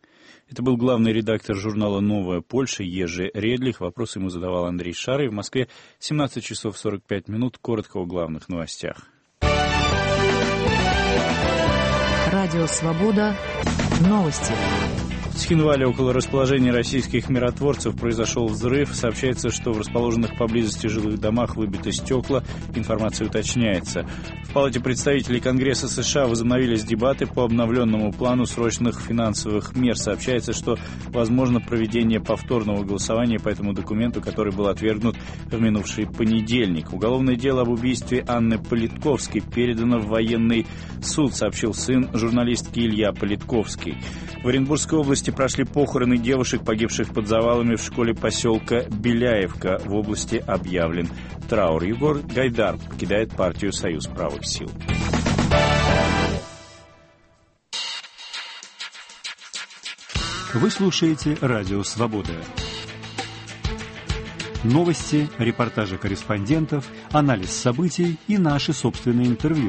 Это был главный редактор журнала «Новая Польша» Ежи Редлих. Вопросы ему задавал Андрей Шарый. В Москве семнадцать часов сорок пять минут. Коротко о главных новостях. Радио «Свобода». Новости. В Цхинвале около расположения российских миротворцев произошел взрыв. Сообщается, что в расположенных поблизости жилых домах выбито стекла. Информация уточняется. В Палате представителей Конгресса США возобновились дебаты по обновленному плану срочных финансовых мер. Сообщается, что возможно проведение повторного голосования по этому документу, который был отвергнут в минувший понедельник. Уголовное дело об убийстве Анны Политковской передано в военный суд, сообщил сын журналистки Илья Политковский. В Оренбургской области прошли похороны девушек, погибших под завалами в школе поселка Беляевка. В области объявлен траур. Егор Гайдар покидает партию «Союз правых сил». Вы слушаете «Радио Свобода». Новости, репортажи корреспондентов, анализ событий и наши собственные интервью.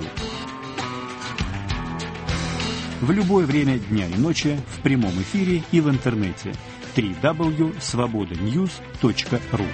В любое время дня и ночи, в прямом эфире и в интернете. дабл ю дабл ю точка свобода ньюс точка ру.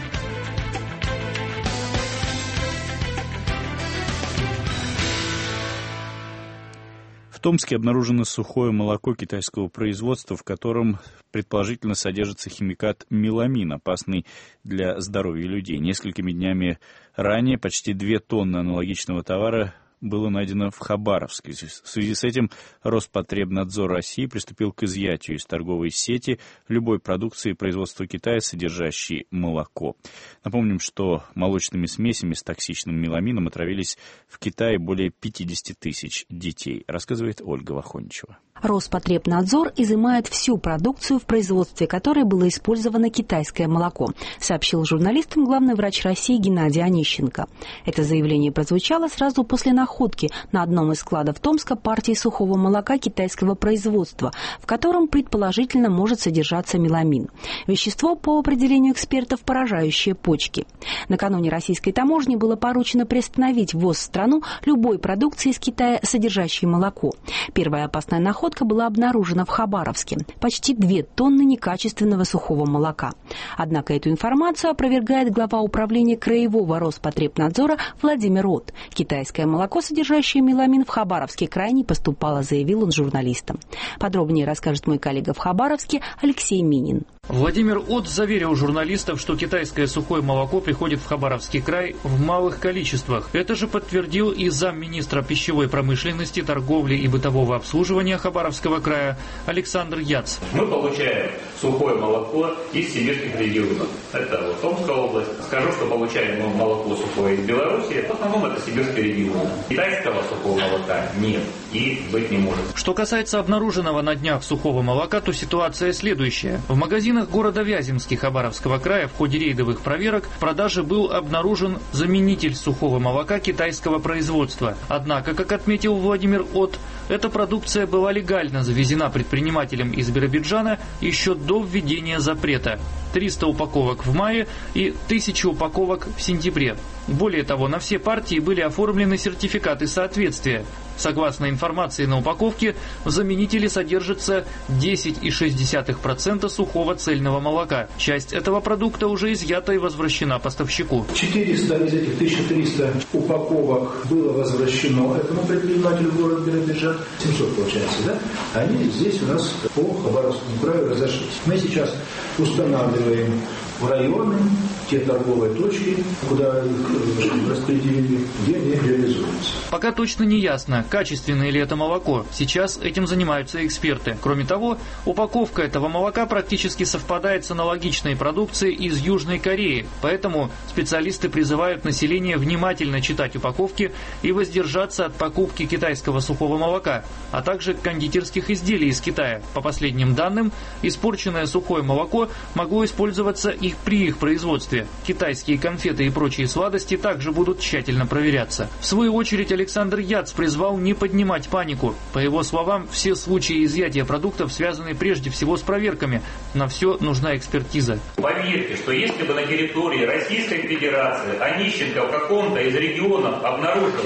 В Томске обнаружено сухое молоко китайского производства, в котором предположительно содержится химикат меламин, опасный для здоровья людей. Несколькими днями ранее почти две тонны аналогичного товара было найдено в Хабаровске. В связи с этим Роспотребнадзор России приступил к изъятию из торговой сети любой продукции производства Китая, содержащей молоко. Напомним, что молочными смесями с токсичным меламином отравились в Китае более пятьдесят тысяч детей, рассказывает Ольга Вахончева. Роспотребнадзор изымает всю продукцию, в производстве которой было использовано китайское молоко, сообщил журналистам главный врач России Геннадий Онищенко. Это заявление прозвучало сразу после находки на одном из складов Томска партии сухого молока китайского производства, в котором предположительно может содержаться меламин. Вещество, по определению экспертов, поражающее почки. Накануне российской таможне было поручено приостановить ввоз в страну любой продукции из Китая, содержащей молоко. Первая опасная находка была обнаружена в Хабаровске. Почти две тонны некачественного сухого молока. Однако эту информацию опровергает глава управления краевого Роспотребнадзора Владимир От. Китайское молоко, содержащее меламин, в Хабаровский край не поступало, заявил он журналистам. Подробнее расскажет мой коллега в Хабаровске Алексей Минин. Владимир От заверил журналистов, что китайское сухое молоко приходит в Хабаровский край в малых количествах. Это же подтвердил и замминистра пищевой промышленности, торговли и бытового обслуживания Хабаровского края Александр Яц. Мы получаем сухое молоко из сибирских регионов. Это вот Томская область. Скажу, что получаем мы молоко сухое из Беларуси. В основном это сибирские регионы. Китайского сухого молока нет и быть не может. Что касается обнаруженного на днях сухого молока, то ситуация следующая. В магазинах города Вяземский Хабаровского края в ходе рейдовых проверок в продаже был обнаружен заменитель сухого молока китайского производства. Однако, как отметил Владимир От, эта продукция была легально завезена предпринимателем из Биробиджана еще до введения запрета. триста упаковок в мае и тысяча упаковок в сентябре. Более того, на все партии были оформлены сертификаты соответствия. Согласно информации на упаковке, в заменителе содержится десять целых шесть десятых процента сухого цельного молока. Часть этого продукта уже изъята и возвращена поставщику. четыреста из этих тысяча триста упаковок было возвращено этому предпринимателю города Биробиджан. семьсот получается, да? Они здесь у нас по Хабаровскому краю разошлись. Мы сейчас устанавливаем в районы те торговые точки, куда их распределили, где они реализуются. Пока точно не ясно, качественное ли это молоко. Сейчас этим занимаются эксперты. Кроме того, упаковка этого молока практически совпадает с аналогичной продукцией из Южной Кореи. Поэтому специалисты призывают население внимательно читать упаковки и воздержаться от покупки китайского сухого молока, а также кондитерских изделий из Китая. По последним данным, испорченное сухое молоко могло использоваться и при их производстве. Китайские конфеты и прочие сладости также будут тщательно проверяться. В свою очередь Александр Яц призвал не поднимать панику. По его словам, все случаи изъятия продуктов связаны прежде всего с проверками. На все нужна экспертиза. Поверьте, что если бы на территории Российской Федерации Онищенко в каком-то из регионов обнаружил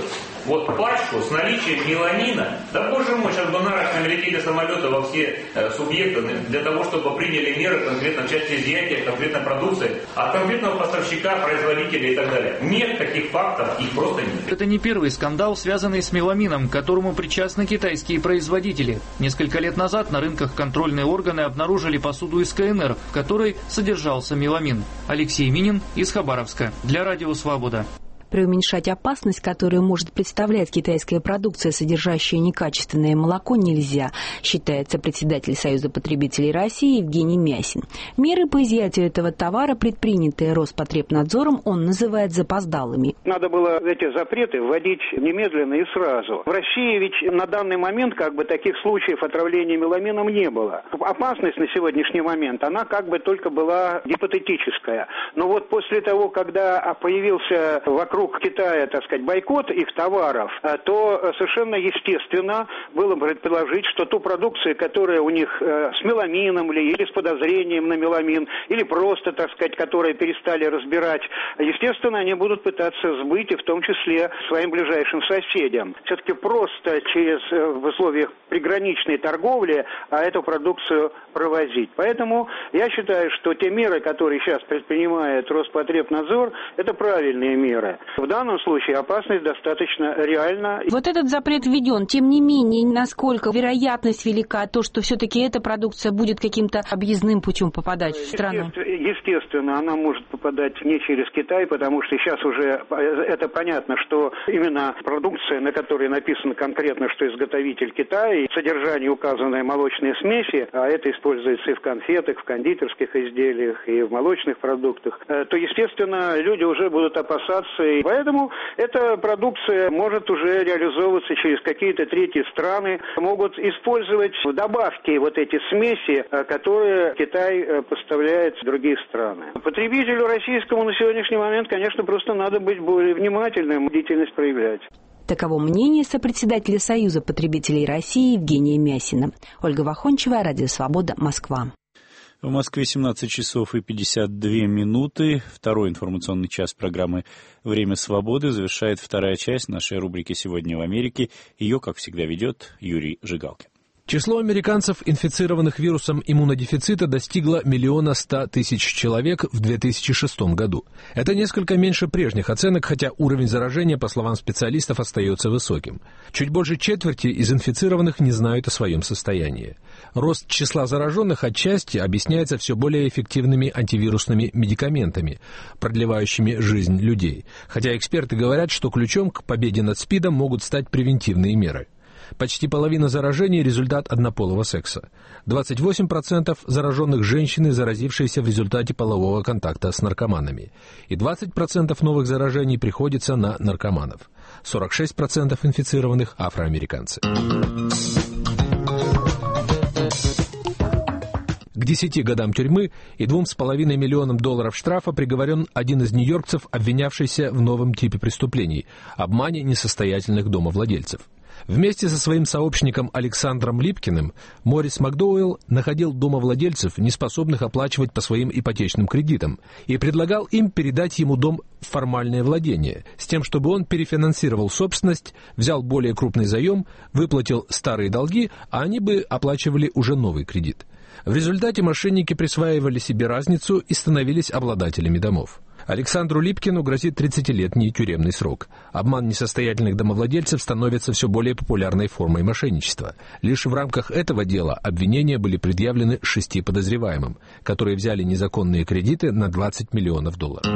вот пачку с наличием меламина, да боже мой, сейчас бы нарочно летели самолеты во все э, субъекты для того, чтобы приняли меры конкретно в части изъятия конкретной продукции от конкретного поставщика, производителя и так далее. Нет таких фактов, их просто нет. Это не первый скандал, связанный с меламином, к которому причастны китайские производители. Несколько лет назад на рынках контрольные органы обнаружили посуду из ка эн эр, в которой содержался меламин. Алексей Минин из Хабаровска. Для Радио Свобода. Преуменьшать опасность, которую может представлять китайская продукция, содержащая некачественное молоко, нельзя, считает председатель Союза потребителей России Евгений Мясин. Меры по изъятию этого товара, предпринятые Роспотребнадзором, он называет запоздалыми. Надо было эти запреты вводить немедленно и сразу. В России ведь на данный момент как бы таких случаев отравления меламином не было. Опасность на сегодняшний момент, она как бы только была гипотетическая. Но вот после того, когда появился вокруг Китая, так сказать, бойкот их товаров, то совершенно естественно было предположить, что ту продукцию, которая у них с меламином или с подозрением на меламин, или просто, так сказать, которые перестали разбирать, естественно, они будут пытаться сбыть, и в том числе своим ближайшим соседям. Все-таки просто через, в условиях приграничной торговли, эту продукцию провозить. Поэтому я считаю, что те меры, которые сейчас предпринимает Роспотребнадзор, это правильные меры. В данном случае опасность достаточно реальна. Вот этот запрет введен, тем не менее, насколько вероятность велика, то, что все-таки эта продукция будет каким-то объездным путем попадать в страну? Естественно, она может попадать не через Китай, потому что сейчас уже это понятно, что именно продукция, на которой написано конкретно, что изготовитель Китай, содержание указанной молочной смеси, а это используется и в конфетах, в кондитерских изделиях, и в молочных продуктах, то, естественно, люди уже будут опасаться. И поэтому эта продукция может уже реализовываться через какие-то третьи страны, могут использовать в добавке вот эти смеси, которые Китай поставляет в другие страны. Потребителю российскому на сегодняшний момент, конечно, просто надо быть более внимательным, бдительность проявлять. Таково мнение сопредседателя Союза потребителей России Евгения Мясина. Ольга Вахончева, Радио Свобода, Москва. В Москве семнадцать часов и пятьдесят две минуты. Второй информационный час программы «Время свободы» завершает вторая часть нашей рубрики «Сегодня в Америке». Ее, как всегда, ведет Юрий Жигалкин. Число американцев, инфицированных вирусом иммунодефицита, достигло миллиона ста тысяч человек в две тысячи шестом году. Это несколько меньше прежних оценок, хотя уровень заражения, по словам специалистов, остается высоким. Чуть больше четверти из инфицированных не знают о своем состоянии. Рост числа зараженных отчасти объясняется все более эффективными антивирусными медикаментами, продлевающими жизнь людей. Хотя эксперты говорят, что ключом к победе над СПИДом могут стать превентивные меры. Почти половина заражений – результат однополого секса. двадцать восемь процентов зараженных – женщины, заразившиеся в результате полового контакта с наркоманами. И двадцать процентов новых заражений приходится на наркоманов. сорок шесть процентов инфицированных – афроамериканцы. К десяти годам тюрьмы и двум с половиной миллионам долларов штрафа приговорен один из нью-йоркцев, обвинявшийся в новом типе преступлений – обмане несостоятельных домовладельцев. Вместе со своим сообщником Александром Липкиным Морис Макдоуэлл находил домовладельцев, неспособных оплачивать по своим ипотечным кредитам, и предлагал им передать ему дом в формальное владение, с тем, чтобы он перефинансировал собственность, взял более крупный заем, выплатил старые долги, а они бы оплачивали уже новый кредит. В результате мошенники присваивали себе разницу и становились обладателями домов. Александру Липкину грозит тридцатилетний тюремный срок. Обман несостоятельных домовладельцев становится все более популярной формой мошенничества. Лишь в рамках этого дела обвинения были предъявлены шести подозреваемым, которые взяли незаконные кредиты на двадцать миллионов долларов.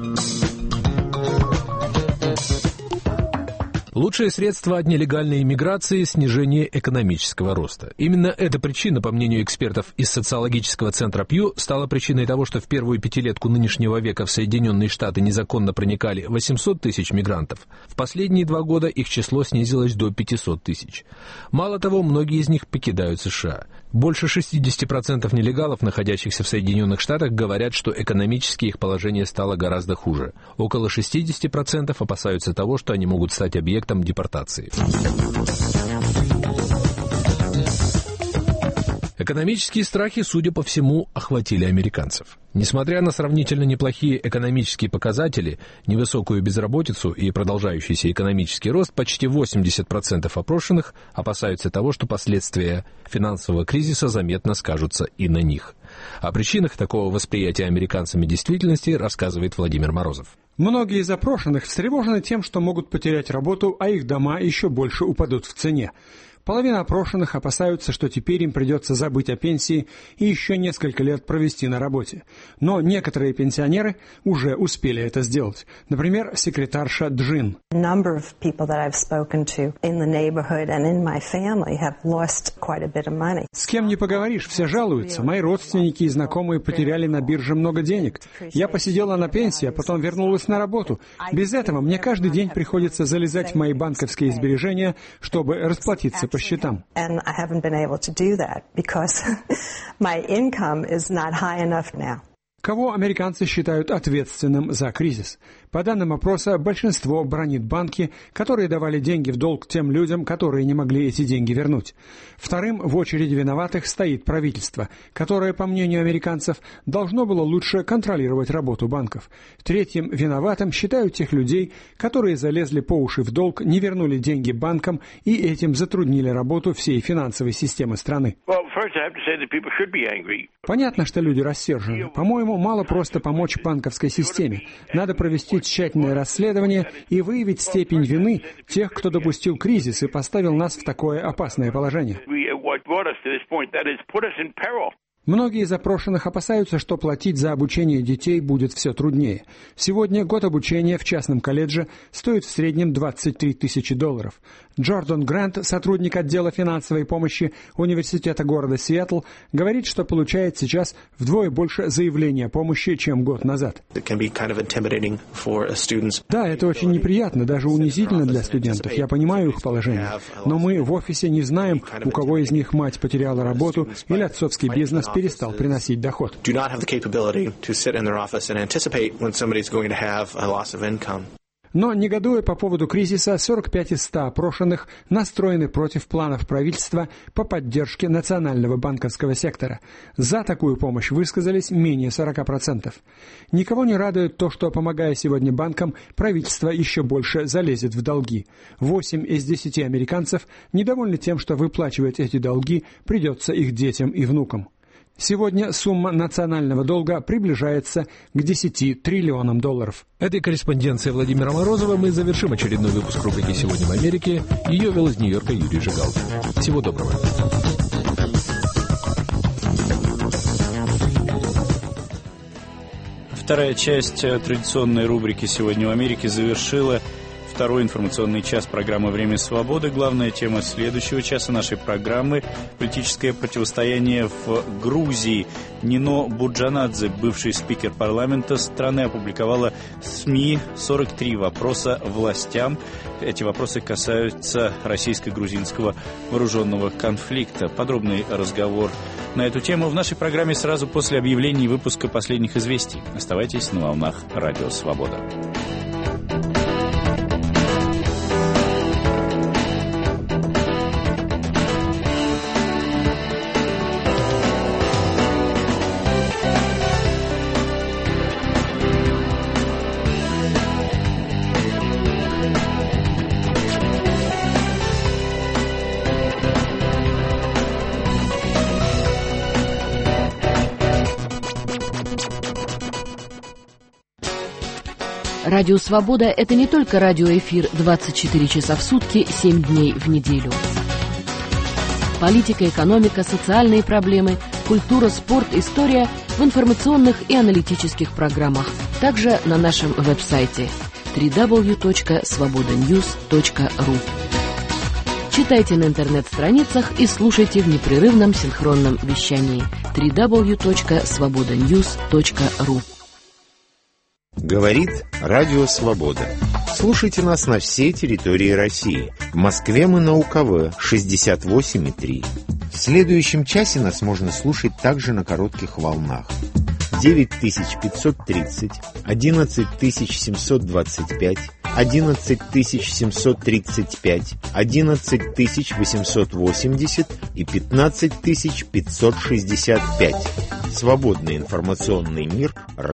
Лучшее средство от нелегальной иммиграции – снижение экономического роста. Именно эта причина, по мнению экспертов из социологического центра Пью, стала причиной того, что в первую пятилетку нынешнего века в Соединенные Штаты незаконно проникали восемьсот тысяч мигрантов. В последние два года их число снизилось до пятисот тысяч. Мало того, многие из них покидают США. Больше шестьдесят процентов нелегалов, находящихся в Соединенных Штатах, говорят, что экономически их положение стало гораздо хуже. Около шестьдесят процентов опасаются того, что они могут стать объектом депортации. Экономические страхи, судя по всему, охватили американцев. Несмотря на сравнительно неплохие экономические показатели, невысокую безработицу и продолжающийся экономический рост, почти восемьдесят процентов опрошенных опасаются того, что последствия финансового кризиса заметно скажутся и на них. О причинах такого восприятия американцами действительности рассказывает Владимир Морозов. Многие из опрошенных встревожены тем, что могут потерять работу, а их дома еще больше упадут в цене. Половина опрошенных опасаются, что теперь им придется забыть о пенсии и еще несколько лет провести на работе. Но некоторые пенсионеры уже успели это сделать. Например, секретарша Джин. С кем не поговоришь, все жалуются. Мои родственники и знакомые потеряли на бирже много денег. Я посидела на пенсии, а потом вернулась на работу. Без этого мне каждый день приходится залезать в мои банковские сбережения, чтобы расплатиться по счетам. Кого американцы считают ответственным за кризис? По данным опроса, большинство бранит банки, которые давали деньги в долг тем людям, которые не могли эти деньги вернуть. Вторым в очереди виноватых стоит правительство, которое, по мнению американцев, должно было лучше контролировать работу банков. Третьим виноватым считают тех людей, которые залезли по уши в долг, не вернули деньги банкам и этим затруднили работу всей финансовой системы страны. Понятно, что люди рассержены. По-моему, мало просто помочь банковской системе. Надо провести тщательное расследование и выявить степень вины тех, кто допустил кризис и поставил нас в такое опасное положение. Многие из опрошенных опасаются, что платить за обучение детей будет все труднее. Сегодня год обучения в частном колледже стоит в среднем двадцать три тысячи долларов. Джордан Грант, сотрудник отдела финансовой помощи Университета города Сиэтл, говорит, что получает сейчас вдвое больше заявлений о помощи, чем год назад. Да, это очень неприятно, даже унизительно для студентов. Я понимаю их положение. Но мы в офисе не знаем, у кого из них мать потеряла работу или отцовский бизнес перестал приносить доход. Но, негодуя по поводу кризиса, сорок пять из ста опрошенных настроены против планов правительства по поддержке национального банковского сектора. За такую помощь высказались менее сорок процентов. Никого не радует то, что, помогая сегодня банкам, правительство еще больше залезет в долги. Восемь из десяти американцев недовольны тем, что выплачивать эти долги придется их детям и внукам. Сегодня сумма национального долга приближается к десяти триллионам долларов. Этой корреспонденцией Владимира Морозова мы завершим очередной выпуск рубрики «Сегодня в Америке». Ее вел из Нью-Йорка Юрий Жигалкин. Всего доброго. Вторая часть традиционной рубрики «Сегодня в Америке» завершила второй информационный час программы «Время свободы». Главная тема следующего часа нашей программы – политическое противостояние в Грузии. Нино Буджанадзе, бывший спикер парламента страны, опубликовала в СМИ сорок три вопроса властям. Эти вопросы касаются российско-грузинского вооруженного конфликта. Подробный разговор на эту тему в нашей программе сразу после объявлений выпуска последних известий. Оставайтесь на волнах Радио Свобода. Радио «Свобода» — это не только радиоэфир двадцать четыре часа в сутки, семь дней в неделю. Политика, экономика, социальные проблемы, культура, спорт, история в информационных и аналитических программах. Также на нашем веб-сайте дабл ю дабл ю дабл ю точка свобода ньюс точка ру. Читайте на интернет-страницах и слушайте в непрерывном синхронном вещании дабл ю дабл ю дабл ю точка свобода ньюс точка ру. Говорит Радио Свобода. Слушайте нас на всей территории России. В Москве мы на УКВ шестьдесят восемь и три. В следующем часе нас можно слушать также на коротких волнах. девять тысяч пятьсот тридцать, одиннадцать тысяч семьсот двадцать пять, одиннадцать тысяч семьсот тридцать пять, одиннадцать тысяч восемьсот восемьдесят и пятнадцать тысяч пятьсот шестьдесят пять. Свободный информационный мир.